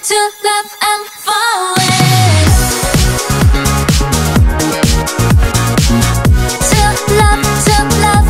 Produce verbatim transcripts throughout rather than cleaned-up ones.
to love, I'm falling. To love, to love.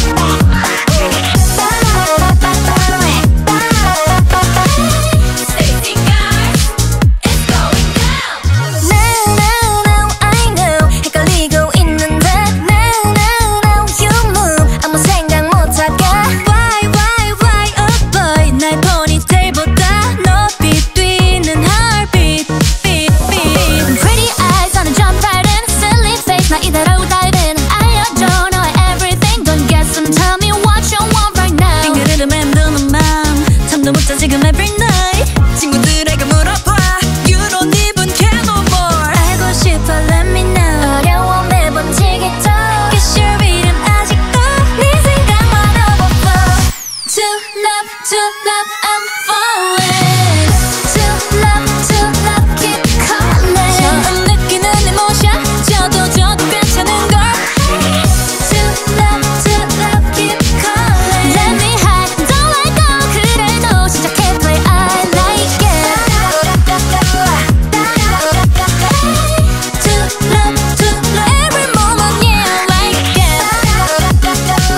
Stacy guys, it's going down. Now, now, now, I know. 헷갈리고 있는데. Now, now, now, you move. 아무 생각 못하게. Why, why, why, oh boy. 날 포니테일보다 높이 뛰는 heartbeat, beat, beat. Pretty eyes on a jump right in. Silly face, 나 이대로 dive in. 알려줘 너의 everything. Don't guess and tell me what you want right now. 빙그르르 맴도는 맘 잠도 못 자 지금 every night. 친구들에게 물어봐. You don't even care no more. 알고 싶어 let me know. 어려워 매번 지겠죠. Guess your 이름 아직도 네 생각만 overflow. To love, to love, I'm falling. To love, to love, keep calling. 처음 느끼는 emotion 저도 저도 괜찮은걸. To love, to love, keep calling. Let me hide, don't let go. 그래도 시작해 play, I like it. To love, to love, every moment, yeah, I like it. To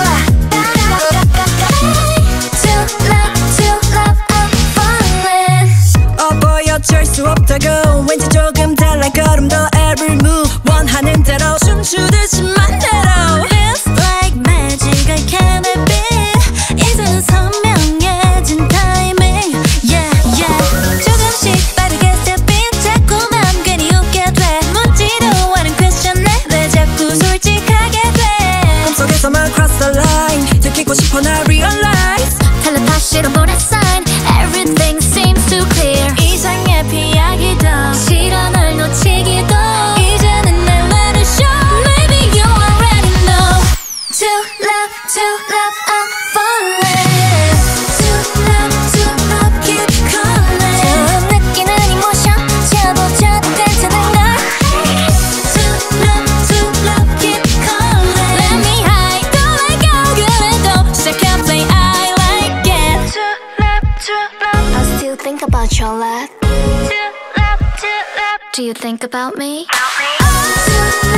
love, to love, I'm falling. 어 보여 어쩔 수 없다고 왠지 조금 달라 걸음도 every move 원하는 대로 춤추듯이 맘대로 Feels like magic, I can't help it. 이제는 선명해진 타이밍, yeah, yeah. 조금씩 빠르게 step in. 자꾸만 괜히 웃게 돼. 묻지도 않은 question에 왜 자꾸 솔직하게 돼. 꿈속에서만 cross the line 들키고 싶어 나 realize 텔레파시로 보낸 sign. Everything seems too clear. 이상해 피하기도 싫어 널 놓치기도. 이제는 날 let it show. Maybe you already know. To love, to love, I'm falling. To love, to love, keep calling. 처음 느끼는 emotion 저도 저도 괜찮은걸. To love, to love, keep calling. Let me hide, don't let go. 그래도 시작해 play, I like it. To love, to love, I still think about your love. To love, to love, do you think about me? To